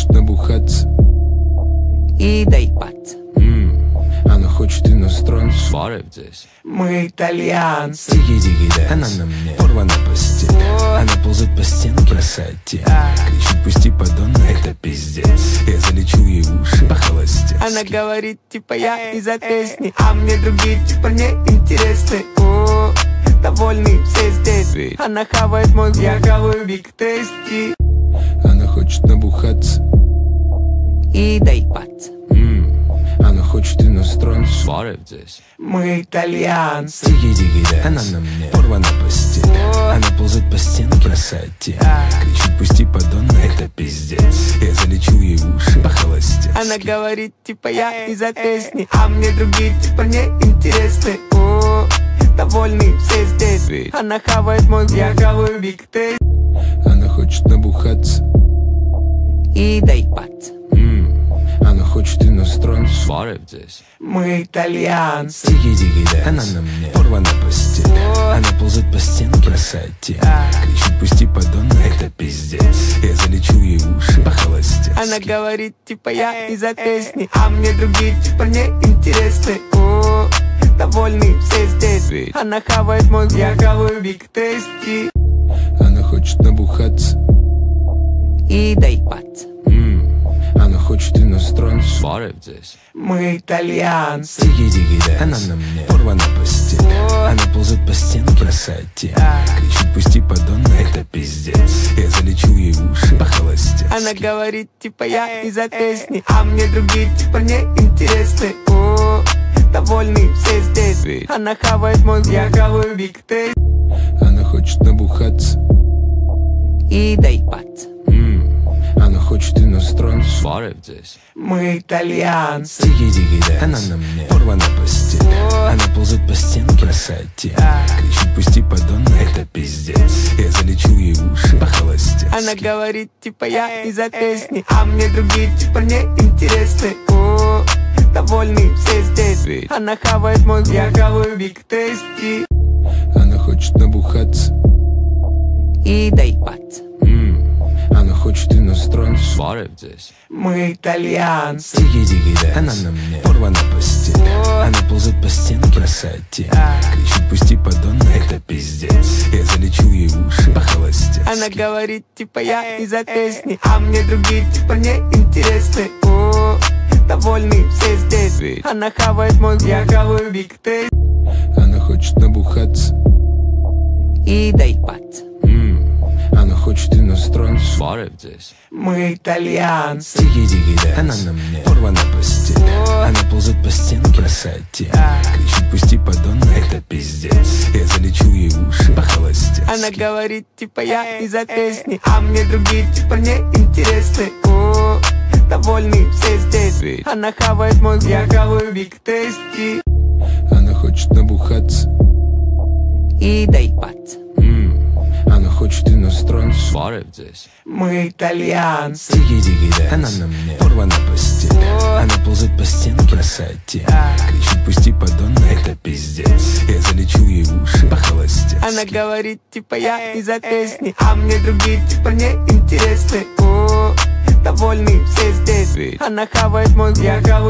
хочет набухаться и доебаться. Она хочет иностранцев. Сварив здесь. Мы итальянцы. Тики-тики, да. Она на мне порвана постель. Она ползает по стенке, бросает тень. Кричит, пусти, подонок, это пиздец. Я залечил ей уши по холосте. Она говорит, типа я из-за песни, а мне другие типа не интересны. О, довольны все здесь. Ведь. Она хавает мой, я хаваю биг тести. Она хочет набухаться И доебаться. Она хочет иностранцев. Сварив здесь. Мы итальянцы. Тики-тики, да. Она на мне порвана постель. Она ползает по стенке, бросает тень. Кричит, пусти, подонок, это пиздец. Я залечил ей уши по холосте. Она говорит, типа я из-за песни, а мне другие типа не интересны. О, довольны все здесь. Ведь. Она хавает мой, я хаваю биг тести. Она хочет набухаться И доебаться. Она хочет иностранцев. Сварив здесь. Мы итальянцы. Тики-тики, да. Она на мне порвана постель. Она ползает по стенке, бросает тень. Кричит, пусти, подонок, это пиздец. Я залечил ей уши по холосте. Она говорит, типа я из-за песни, а мне другие типа не интересны. О, довольны все здесь. Ведь. Она хавает мой, я хаваю биг тести. Она хочет набухаться И доебаться. Она хочет иностранцев. Сварив здесь. Мы итальянцы. Тики-тики, да. Она на мне порвана постель. Она ползает по стенке, бросает тень. Кричит, пусти, подонок, это пиздец. Я залечил ей уши по холосте. Она говорит, типа я из-за песни, а мне другие типа не интересны. О, довольны все здесь. Ведь. Она хавает мой, я хаваю биг тести. Она хочет набухаться И доебаться. Она хочет иностранцев. Сварив здесь. Мы итальянцы. Тики-тики, да. Она на мне порвана постель. Она ползает по стенке, бросает тень. Кричит, пусти, подонок, это пиздец. Я залечил ей уши по холосте. Она говорит, типа я из-за песни, а мне другие типа не интересны. О, довольны все здесь. Ведь. Она хавает мой, я хаваю биг тести. Она хочет набухаться И доебаться. Она хочет иностранцев. Сварив здесь. Мы итальянцы. Тики-тики, да. Она на мне порвана постель. Она ползает по стенке, бросает тень. Кричит, пусти, подонок, это пиздец. Я залечил ей уши по холосте. Она говорит, типа я из-за песни, а мне другие типа не интересны. О, довольны все здесь. Ведь. Она хавает мой, я хаваю биг тести. Она хочет набухаться И доебаться. Она хочет иностранцев. Сварив здесь. Мы итальянцы. Тики-тики, да. Она на мне порвана постель. Она ползает по стенке, бросает тень. Кричит, пусти, подонок, это пиздец. Я залечил ей уши по холосте. Она говорит, типа я из-за песни, а мне другие типа не интересны. О, довольны все здесь. Ведь. Она хавает мой, я хаваю биг тести. Она хочет набухаться И доебаться. Она хочет иностранцев. Сварив здесь. Мы итальянцы. Тики-тики, да. Она на мне порвана постель. Она ползает по стенке, бросает тень. Кричит, пусти, подонок, это пиздец. Я залечил ей уши по холосте. Она говорит, типа я из-за песни, а мне другие типа не интересны. О, довольны все здесь. Ведь. Она хавает мой, я хаваю